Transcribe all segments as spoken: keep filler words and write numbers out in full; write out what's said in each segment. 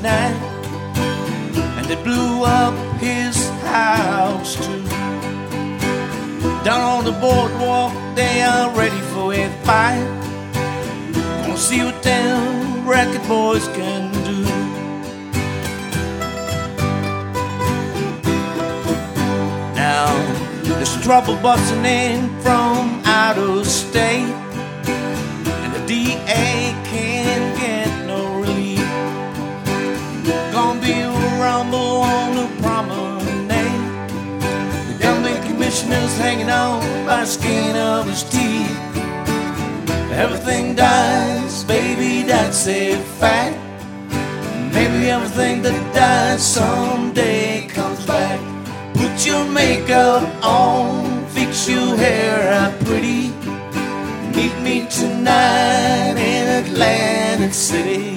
night, and they blew up his house too. Down on the boardwalk, they are ready for a fight. Gonna see what them record boys can do. Now, there's trouble busting in from out of state, and the D A can't get no relief. Gonna be a rumble on the promenade. The gambling commissioner's hanging on by the skin of his teeth. Everything dies, baby, that's a fact. Maybe everything that dies someday comes back. Put your makeup on, fix your hair up pretty. Meet me tonight in Atlantic City.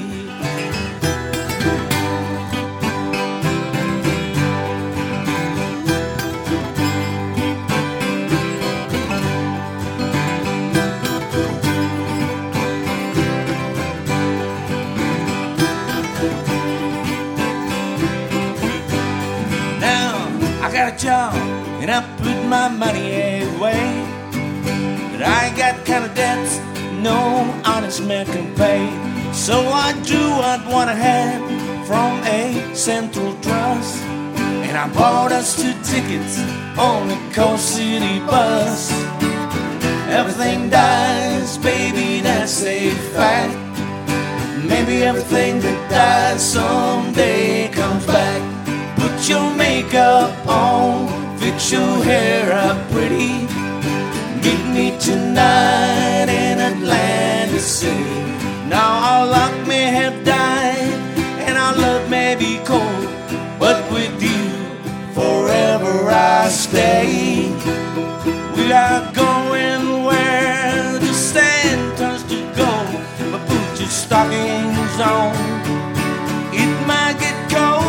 I got a job and I put my money away, but I ain't got kind of debts no honest man can pay. So I do what I wanna have from a central trust, and I bought us two tickets on the Coast City bus. Everything dies, baby, that's a fact. Maybe everything that dies someday comes back. Put your makeup on, fix your hair up pretty. Meet me tonight in Atlantic City. Now our luck may have died and our love may be cold, but with you forever I stay. We are going where the sand turns to gold, but put your stockings on, it might get cold.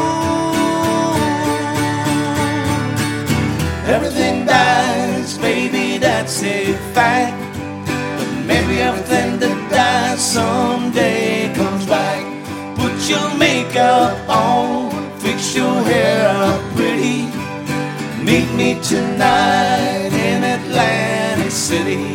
Everything dies, baby, that's a fact. But maybe everything that dies someday comes back. Put your makeup on, fix your hair up pretty. Meet me tonight in Atlantic City.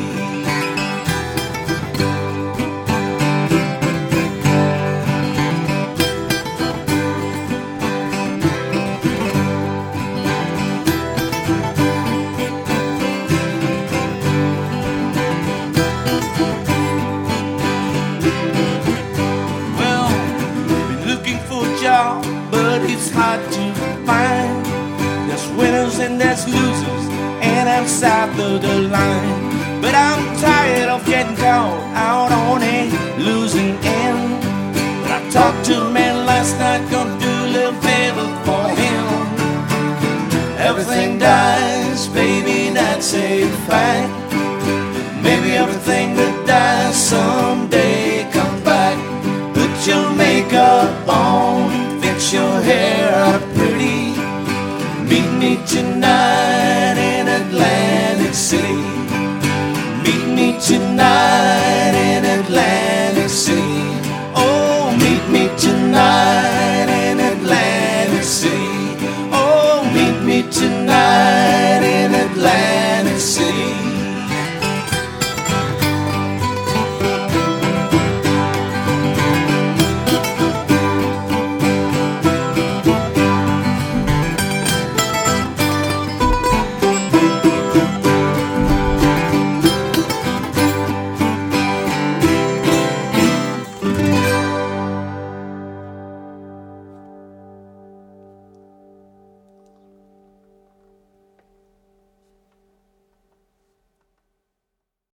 But it's hard to find. There's winners and there's losers, and I'm south of the line. But I'm tired of getting caught out on a losing end. But I talked to a man last night, gonna do a little favor for him. Everything dies, baby, that's a fact. Maybe everything that dies someday comes back. Put your makeup on, fix your hair up pretty. Meet me tonight in Atlantic City. Meet me tonight